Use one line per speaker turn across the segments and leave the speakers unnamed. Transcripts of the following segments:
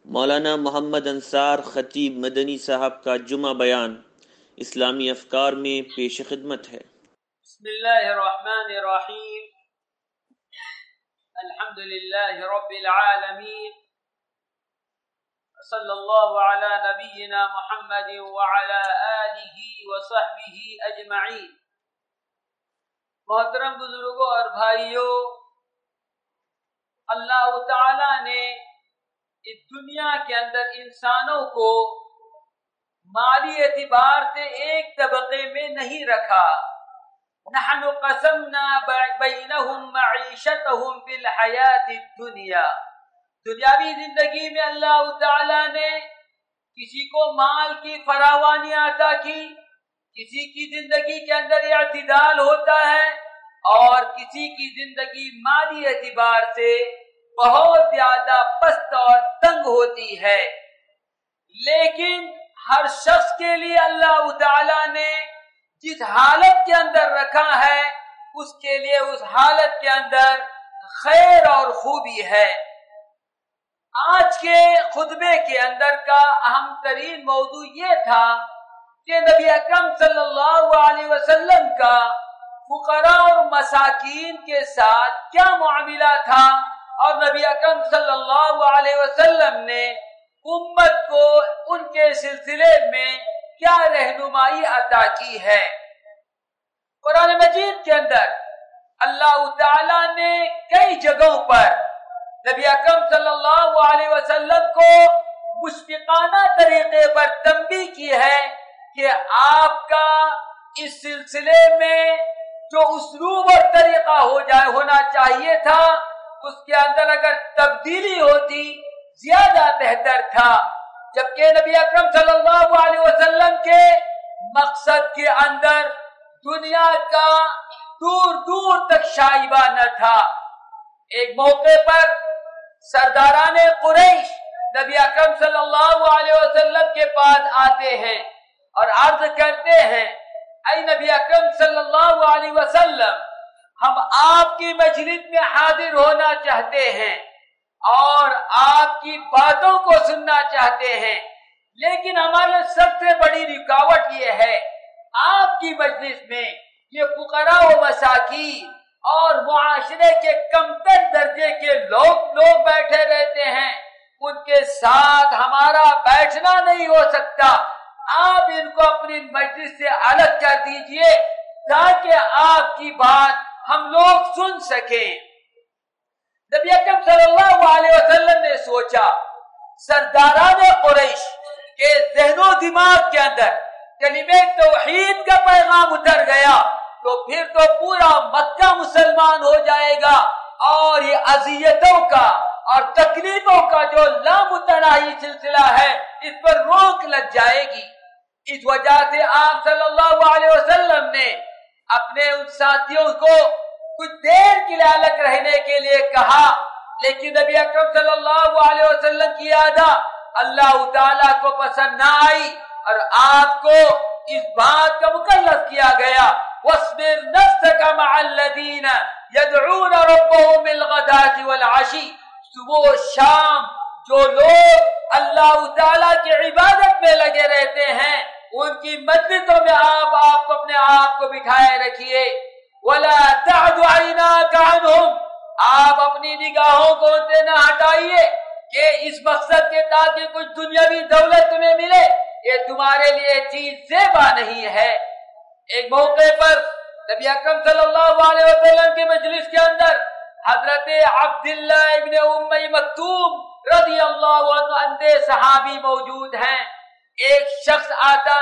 مولانا محمد انصار خطیب مدنی صاحب کا جمعہ بیان اسلامی افکار میں پیش خدمت ہے۔
بسم اللہ الرحمن الرحیم، الحمد للہ رب العالمین، صلی اللہ علی نبینا محمد وعلی آلہ وصحبہ اجمعین۔ محترم بزرگوں اور بھائیوں، اللہ تعالی نے اس دنیا کے اندر انسانوں کو مالی اعتبار سے ایک طبقے میں نہیں رکھا۔ نحن قسمنا بینہم معیشتہم فی الحیات الدنیا، دنیاوی زندگی میں اللہ تعالی نے کسی کو مال کی فراوانی عطا کی، کسی کی زندگی کے اندر اعتدال ہوتا ہے اور کسی کی زندگی مالی اعتبار سے بہت زیادہ پست اور تنگ ہوتی ہے۔ لیکن ہر شخص کے لیے اللہ تعالی نے جس حالت کے اندر رکھا ہے اس کے لیے اس حالت کے اندر خیر اور خوبی ہے۔ آج کے خطبے کے اندر کا اہم ترین موضوع یہ تھا کہ نبی اکرم صلی اللہ علیہ وسلم کا فقراء اور مساکین کے ساتھ کیا معاملہ تھا، اور نبی اکرم صلی اللہ علیہ وسلم نے امت کو ان کے سلسلے میں کیا رہنمائی عطا کی ہے۔ قرآن مجید کے اندر اللہ تعالی نے کئی جگہوں پر نبی اکرم صلی اللہ علیہ وسلم کو مشفقانہ طریقے پر تنبیہ کی ہے کہ آپ کا اس سلسلے میں جو اسلوب اور طریقہ ہونا چاہیے تھا اس کے اندر اگر تبدیلی ہوتی زیادہ بہتر تھا، جبکہ نبی اکرم صلی اللہ علیہ وسلم کے مقصد کے اندر دنیا کا دور دور تک شائبہ نہ تھا۔ ایک موقع پر سرداران قریش نبی اکرم صلی اللہ علیہ وسلم کے پاس آتے ہیں اور عرض کرتے ہیں، اے نبی اکرم صلی اللہ علیہ وسلم، ہم آپ کی مجلس میں حاضر ہونا چاہتے ہیں اور آپ کی باتوں کو سننا چاہتے ہیں، لیکن ہمارے سب سے بڑی رکاوٹ یہ ہے آپ کی مجلس میں یہ فقراء و مساکین اور معاشرے کے کمتر درجے کے لوگ بیٹھے رہتے ہیں، ان کے ساتھ ہمارا بیٹھنا نہیں ہو سکتا، آپ ان کو اپنی مجلس سے الگ کر دیجئے تاکہ آپ کی بات ہم لوگ سن سکیں۔ نبی اکرم صلی اللہ علیہ وسلم نے سوچا سرداران قریش کے ذہن و دماغ کے اندر کلمہ توحید کا پیغام اتر گیا تو پھر تو پورا مکہ مسلمان ہو جائے گا اور یہ اذیتوں کا اور تکلیفوں کا جو لامتناہی سلسلہ ہے اس پر روک لگ جائے گی۔ اس وجہ سے آپ صلی اللہ علیہ وسلم نے اپنے ان ساتھیوں کو کچھ دیر کے لیے الگ رہنے کے لیے کہا، لیکن نبی اکرم صلی اللہ علیہ وسلم کی ادا اللہ تعالیٰ کو پسند نہ آئی اور آپ کو اس بات کا مکلف کیا گیا، وَاصْبِرْ نَفْسَكَ مَعَ الَّذِينَ يَدْعُونَ رَبَّهُمْ بِالْغَدَاةِ وَالْعَشِيِّ، صبح و شام جو لوگ اللہ تعالیٰ کی عبادت میں لگے رہتے ہیں ان کی مجلسوں میں آپ اپنے آپ کو بٹھائے رکھیے۔ وَلَا تَعْدُ عَيْنَاكَ عَنْهُمْ، آپ اپنی نگاہوں کو ان سے نہ ہٹائیے کہ اس مقصد کے تاکہ کچھ دنیاوی دولت تمہیں ملے، یہ تمہارے لیے چیز زیبا نہیں ہے۔ ایک موقع پر نبی اکرم صلی اللہ علیہ وسلم کی مجلس کے اندر حضرت عبداللہ ابن ام مکتوم رضی اللہ عنہ اندھے صحابی موجود ہیں۔ ایک شخص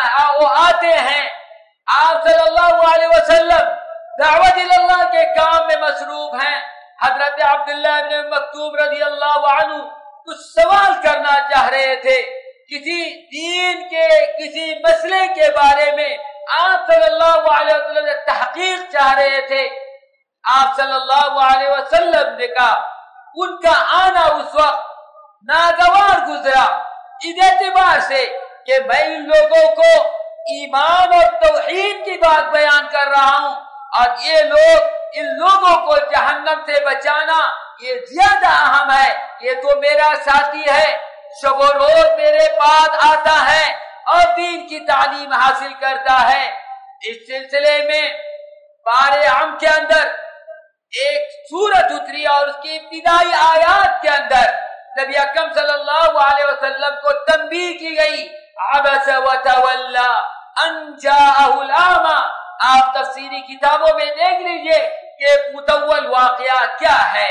آتے ہیں، آپ صلی اللہ علیہ وسلم دعوت اللہ کے کام میں مصروف ہیں، حضرت عبداللہ ابن مکتوم رضی اللہ عنہ کچھ سوال کرنا چاہ رہے تھے، کسی دین کے کسی مسئلے کے بارے میں آپ صلی اللہ علیہ وسلم سے تحقیق چاہ رہے تھے۔ آپ صلی اللہ علیہ وسلم نے کہا ان کا آنا اس وقت ناگوار گزرا اس اعتبار سے کہ میں ان لوگوں کو ایمان اور توحید کی بات بیان کر رہا ہوں اور یہ لوگ ان لوگوں کو جہنم سے بچانا یہ زیادہ اہم ہے، یہ تو میرا ساتھی ہے، शब व रोज मेरे पास आता है और दीन की तालीम हासिल करता है। इस सिलसिले में पारे आम के अंदर एक सूरत उतरी और उसकी इब्तिदाई आयात के अंदर नबी अकरम सल्लल्लाहु अलैहि वसल्लम को तंबीह की गई, अबस व तवल्ला अन जाअहुल आमा। आप तफसीरी किताबों में देख लीजिए कि मुतव्वल वाक़या क्या है।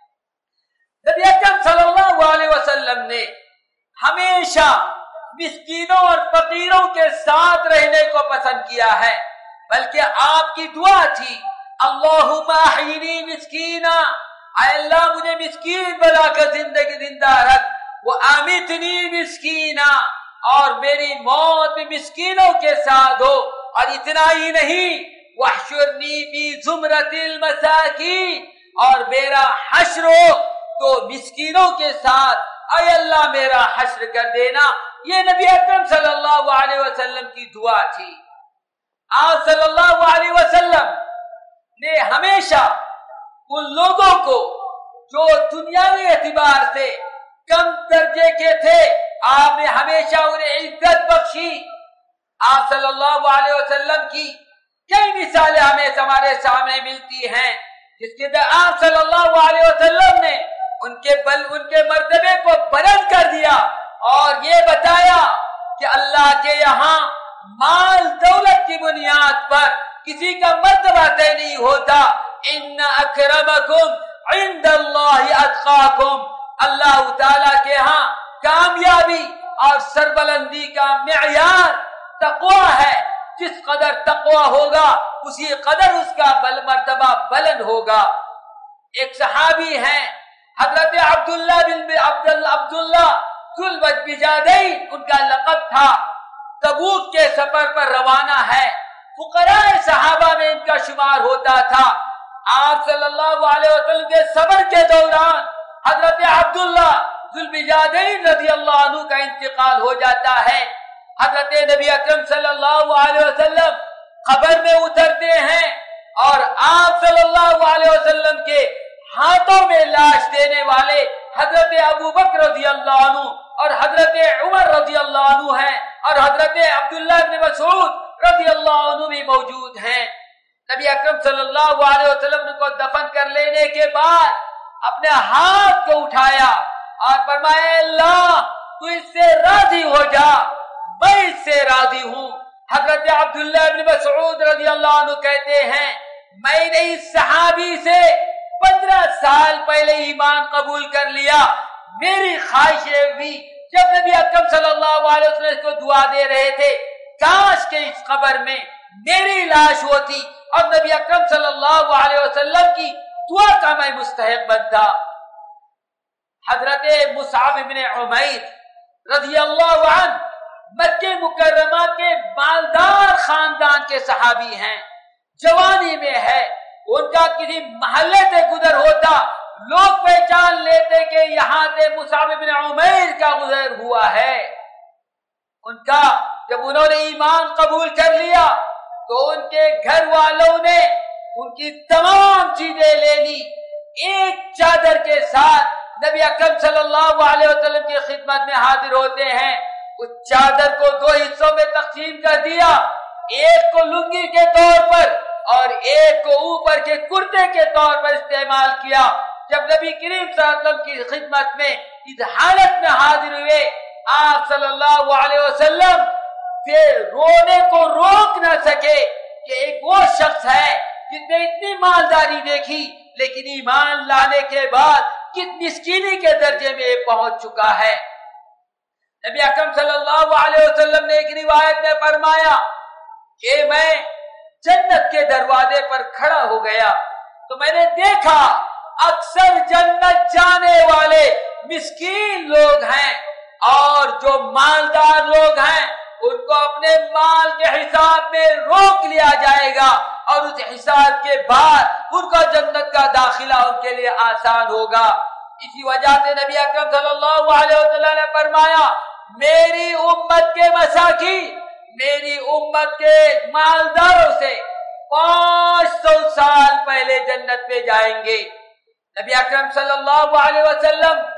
नबी अकरम सल्लल्लाहु अलैहि वसल्लम ने हमेशा मिस्कीनों और फकीरों के साथ रहने को पसंद किया है, बल्कि आपकी दुआ थी, अल्लाहुम्मा अहयिनी मिस्कीना, अल्लाह मुझे मिस्कीन बनाकर जिंदगी जिंदा रख, वो अमितनी मिस्कीना, और मेरी मौत भी मिस्कीनों के साथ हो। और इतना ही नहीं, वहशुरनी फी जुमरतिल मसाकीन, और मेरा हश्र हो तो मिस्कीनों के साथ, ऐ अल्लाह मेरा हश्र कर देना। ये नबी अकरम सल्लल्लाहु अलैहि वसल्लम की दुआ थी। आप सल्लल्लाहु अलैहि वसल्लम ने हमेशा उन लोगों को जो दुनियावी एतबार से कम दर्जे के थे, आपने हमेशा उन्हें इज्जत बख्शी। आप सल्लल्लाहु अलैहि वसल्लम की कई मिसालें हमें हमारे सामने मिलती हैं, जिसके अंदर आप सल्लल्लाहु अलैहि वसल्लम ने उनके मर्तबे को बुलंद कर दिया और ये बताया कि अल्लाह के यहाँ माल दौलत की बुनियाद पर किसी का मर्तबा तय नहीं होता। इन्ना अकरमकुम इंदल्लाहि अत्काकुम, अल्लाह ताला के यहाँ कामयाबी और सरबलंदी का मेयार तकवा है। जिस कदर तकवा होगा उसी कदर उसका मर्तबा बुलंद होगा। एक सहाबी हैं हजरत अब्दुल्लाह जुल्बिजादैन, उनका लक़ब था। तबूक के सफर पर रवाना है, फुकराए सहाबा में इनका शुमार होता था। आप सल्लल्लाहु अलैहि वसल्लम के सफर के दौरान हजरत अब्दुल्लाह जुल्बिजादैन रज़ियल्लाहु अन्हु का इंतकाल हो जाता है। हजरत नबी अकरम सल्लल्लाहु अलैहि वसल्लम कब्र में उतरते हैं और आप सल्लल्लाहु अलैहि वसल्लम के हाथों में लाश देने वाले हजरत अबू बकर रज़ियल्लाहु अन्हु और हजरत उमर रज़ियल्लाहु अन्हु हैं और हजरत अब्दुल्लाह इब्न मसऊद रज़ियल्लाहु अन्हु भी मौजूद हैं। नबी अकरम सल्लल्लाहु अलैहि वसल्लम को दफन कर लेने के बाद अपने हाथ को उठाया और फरमाया, अल्लाह तू इससे राजी हो जा, मैं इससे राजी हूँ। हजरत अब्दुल्लाह इब्न मसऊद रज़ियल्लाहु अन्हु कहते हैं, मैंने इस सहाबी से 15 साल पहले ईमान कबूल कर लिया। मेरी ख्वाहिश भी जब नबी अकरम सल्लल्लाहु अलैहि वसल्लम को दुआ दे रहे थे, काश के इस कब्र में मेरी लाश होती और नबी अकरम सल्लल्लाहु अलैहि वसल्लम की दुआ का मैं मुस्तहिक बनता। हजरत मुसअब इब्न उमैर रज़ियल्लाहु अन्हु मक्के मुकर्रमा के मालदार खानदान के सहाबी हैं, जवानी में है। उनका किसी महल्ले से गुजर होता, लोग पहचान लेते कि यहाँ से मुसअब इब्न उमैर का गुजर हुआ है। उनका जब उन्होंने ईमान कबूल कर लिया तो उनके घर वालों ने उनकी तमाम चीजें ले ली। एक चादर के साथ नबी अकरम सल्लल्लाहु अलैहि वसल्लम की खिदमत में हाजिर होते हैं। उस चादर को 2 हिस्सों में तकसीम कर दिया, एक को लुंगी के तौर पर और एक को ऊपर के कुर्ते के तौर पर इस्तेमाल किया। जब नबी करीम सल्लल्लाहु अलैहि वसल्लम की खिदमत में इस हालत में हाजिर हुए, आप सल्लल्लाहु अलैहि वसल्लम फिर रोने को रोक न सके कि एक वो शख्स है जिसने इतनी मालदारी देखी लेकिन ईमान लाने के बाद किस मिस्कीनी के दर्जे में पहुंच चुका है। नबी अकरम सल्लल्लाहु अलैहि वसल्लम ने एक रिवायत में फरमाया कि मैं जन्नत के दरवाजे पर खड़ा हो गया तो मैंने देखा अक्सर जन्नत जाने वाले मिस्कीन लोग हैं और जो मालदार लोग हैं उनको अपने माल के हिसाब में रोक लिया जाएगा और उस हिसाब के बाद उनका जन्नत का दाखिला उनके लिए आसान होगा। इसी वजह से नबी अकरम सल्लल्लाहु अलैहि वसल्लम ने फरमाया, मेरी उम्मत के मसाकीन, मेरी उम्मत के मालदारों से 500 साल पहले जन्नत में जाएंगे। नबी अकरम सल्लल्लाहु अलैहि वसल्लम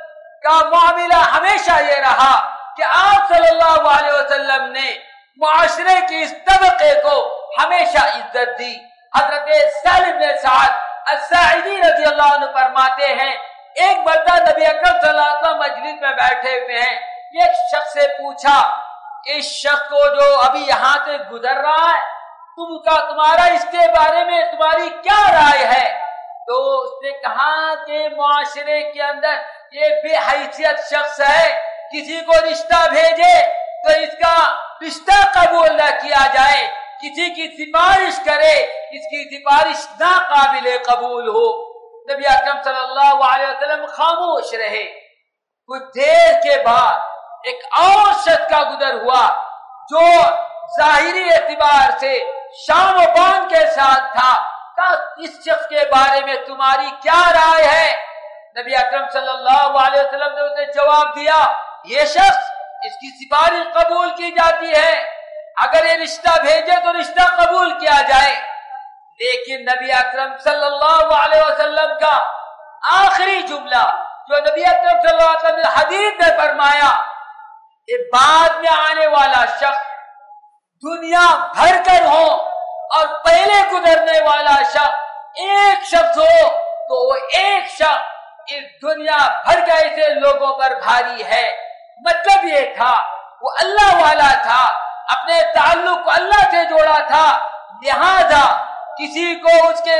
کا معاملہ ہمیشہ یہ رہا کہ آپ صلی اللہ علیہ وسلم نے معاشرے کی اس طبقے کو ہمیشہ عزت دی. حضرت سالم بن سعد الساعدی رضی اللہ عنہ فرماتے ہیں ایک مرتبہ نبی اکرم صلی اللہ علیہ وسلم مجلس میں بیٹھے ہوئے ہیں, ایک شخص سے پوچھا اس شخص کو جو ابھی یہاں سے گزر رہا ہے تمہارا اس کے بارے میں تمہاری کیا رائے ہے؟ تو اس نے کہا کہ معاشرے کے اندر یہ بے حیثیت شخص ہے, کسی کو رشتہ بھیجے تو اس کا رشتہ قبول نہ کیا جائے, کسی کی سفارش کرے اس کی سفارش ناقابل قبول ہو. نبی اکرم صلی اللہ علیہ وسلم خاموش رہے. کچھ دیر کے بعد ایک اور شخص کا گزر ہوا جو ظاہری اعتبار سے شان و بان کے ساتھ تھا. اس شخص کے بارے میں تمہاری کیا رائے ہے؟ نبی اکرم صلی اللہ علیہ وسلم نے اسے جواب دیا یہ شخص اس کی سفارش قبول کی جاتی ہے, اگر یہ رشتہ بھیجے تو رشتہ قبول کیا جائے. لیکن نبی اکرم صلی اللہ علیہ وسلم کا آخری جملہ جو نبی اکرم صلی اللہ علیہ وسلم نے حدیث میں فرمایا یہ بعد میں آنے والا شخص دنیا بھر کر ہو اور پہلے گزرنے والا شخص ایک شخص ہو تو وہ ایک شخص اس دنیا بھر کے ایسے لوگوں پر بھاری ہے. مطلب یہ تھا وہ اللہ والا تھا, اپنے تعلق کو اللہ سے جوڑا تھا, لہذا کسی کو اس کے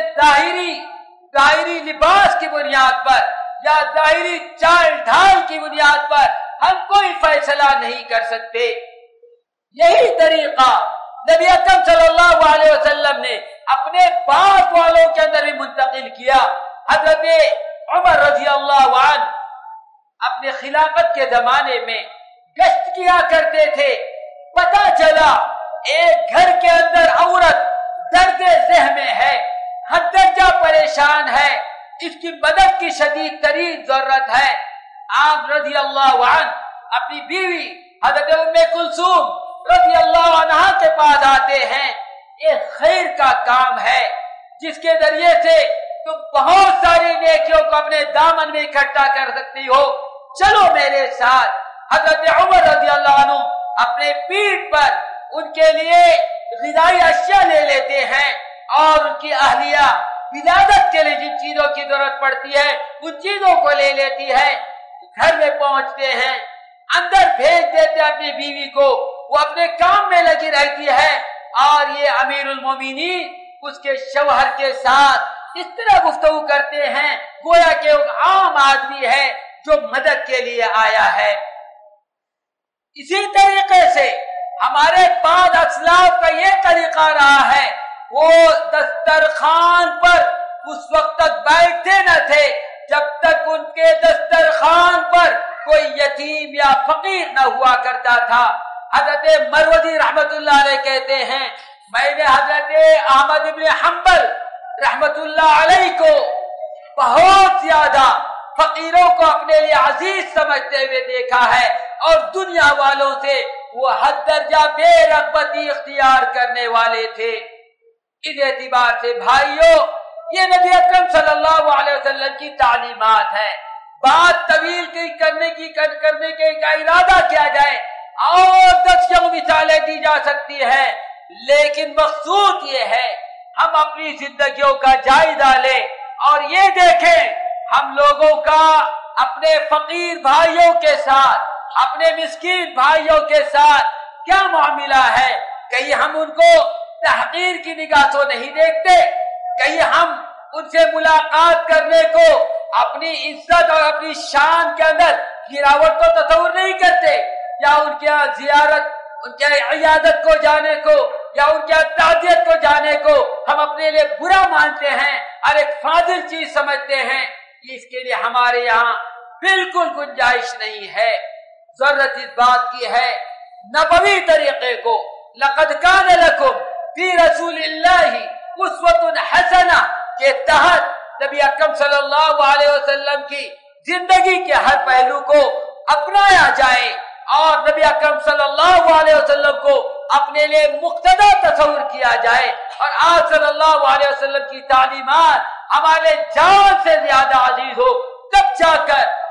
ظاہری لباس کی بنیاد پر یا ظاہری چال ڈھال کی بنیاد پر ہم کوئی فیصلہ نہیں کر سکتے. یہی طریقہ نبی اکرم صلی اللہ علیہ وسلم نے اپنے بعد والوں کے اندر بھی منتقل کیا. حضرت عمر رضی اللہ عنہ اپنے خلافت کے زمانے میں گشت کیا کرتے تھے. پتہ چلا ایک گھر کے اندر عورت درد ذہن میں ہے, ہر درجہ پریشان ہے, اس کی مدد کی شدید ترین ضرورت ہے. آپ رضی اللہ عنہ اپنی بیوی حضرت ام کلثوم رضی اللہ عنہ کے پاس آتے ہیں. ایک خیر کا کام ہے جس کے ذریعے سے تم بہت ساری نیکیوں کو اپنے دامن میں اکٹھا کر سکتی ہو, چلو میرے ساتھ. حضرت عمر رضی اللہ عنہ اپنے پیٹھ پر ان کے لیے غذائی اشیاء لے لیتے ہیں اور ان کی اہلیہ ولادت کے لیے جن چیزوں کی ضرورت پڑتی ہے ان چیزوں کو لے لیتی ہے. گھر میں پہنچتے ہیں, اندر بھیج دیتے اپنی بیوی کو, وہ اپنے کام میں لگی رہتی ہے اور یہ امیر المومنین اس کے شوہر کے ساتھ اس طرح گفتگو کرتے ہیں گویا کہ ایک عام آدمی ہے جو مدد کے لیے آیا ہے. اسی طریقے سے ہمارے بعد اسلاف کا یہ طریقہ رہا ہے, وہ دسترخوان پر اس وقت تک بیٹھتے نہ تھے جب تک ان کے دسترخوان پر کوئی یتیم یا فقیر نہ ہوا کرتا تھا. حضرت مروزی رحمت اللہ علیہ کہتے ہیں میں نے حضرت احمد ابن حنبل رحمت اللہ علیہ کو بہت زیادہ فقیروں کو اپنے لیے عزیز سمجھتے ہوئے دیکھا ہے اور دنیا والوں سے وہ حد درجہ بے رغبتی اختیار کرنے والے تھے. اس اعتبار سے بھائیوں یہ نبی اکرم صلی اللہ علیہ وسلم کی تعلیمات ہے. بات طویل کرنے کے کا ارادہ کیا جائے اور 10 مثالیں دی جا سکتی ہے, لیکن مقصود یہ ہے ہم اپنی زندگیوں کا جائزہ لیں اور یہ دیکھیں ہم لوگوں کا اپنے فقیر بھائیوں کے ساتھ, اپنے مسکین بھائیوں کے ساتھ کیا معاملہ ہے. کہیں ہم ان کو تحقیر کی نگاہ سے نہیں دیکھتے, کہیں ہم ان سے ملاقات کرنے کو اپنی عزت اور اپنی شان کے اندر گراوٹ کو تصور نہیں کرتے, یا ان کے زیارت, ان کے عیادت کو جانے کو یا ان کے تعزیت کو جانے کو ہم اپنے لیے برا مانتے ہیں اور ایک فاضل چیز سمجھتے ہیں. اس کے لیے ہمارے یہاں بالکل گنجائش نہیں ہے. ضرورت اس بات کی ہے نبوی طریقے کو لقد کان لکم فی رسول اللہ اسوۃ حسنہ کے تحت نبی اکرم صلی اللہ علیہ وسلم کی زندگی کے ہر پہلو کو اپنایا جائے اور نبی اکرم صلی اللہ علیہ وسلم کو اپنے لیے مقتدی تصور کیا جائے اور آپ صلی اللہ علیہ وسلم کی تعلیمات ہمارے جان سے زیادہ عزیز ہو, تب جا کر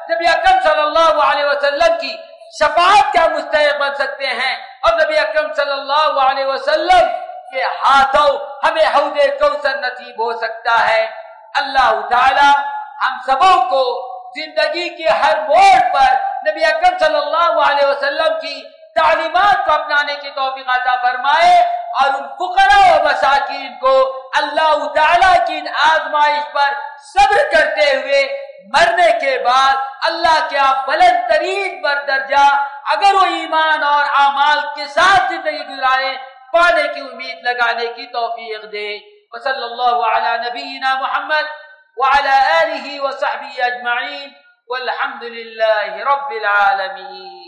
نبی اکرم صلی اللہ علیہ وسلم کی شفاعت کا مستحق بن سکتے ہیں، اور نبی اکرم صلی اللہ علیہ وسلم کے ہاتھوں ہمیں حوض کوثر نصیب ہو سکتا ہے۔ اللہ تعالی ہم سبوں کو زندگی کے ہر موڑ پر نبی اکرم صلی اللہ علیہ وسلم کی تعلیمات کو اپنانے کی توفیق عطا فرمائے، اور ان فقراء و مساکین کو اللہ تعالیٰ کی ان آزمائش پر صبر کرتے ہوئے مرنے کے بعد اللہ کے آپ بلند ترین بردرجہ اگر وہ ایمان اور اعمال کے ساتھ زندگی گزارے پانے کی امید لگانے کی توفیق دے۔ وصلی اللہ علی نبینا محمد وعلى آلہ وصحبہ اجمعین والحمد للہ رب العالمین۔